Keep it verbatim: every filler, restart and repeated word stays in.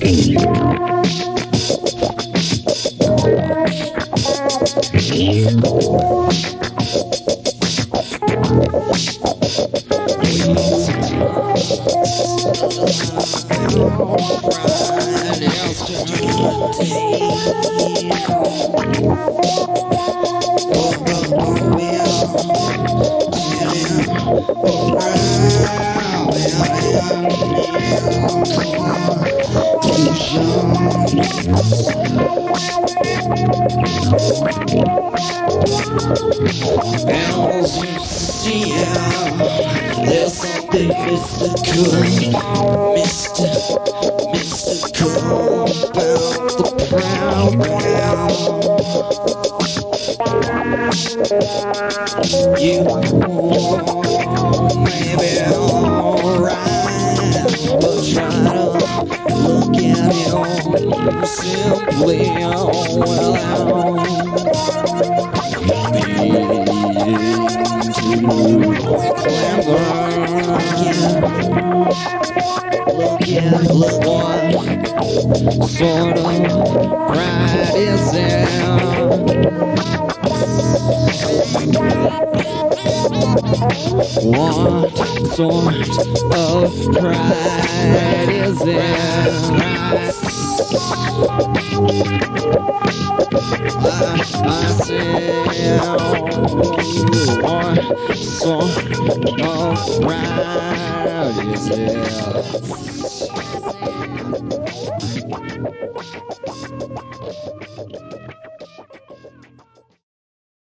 There's something mystical, Mister Mystical about the proud ground. You may be alright, but try to look at him simply. Oh, well, I'll be too clever. Look at, look what sort of pride is there? What sort of pride is there? I, I say, what sort of pride is there?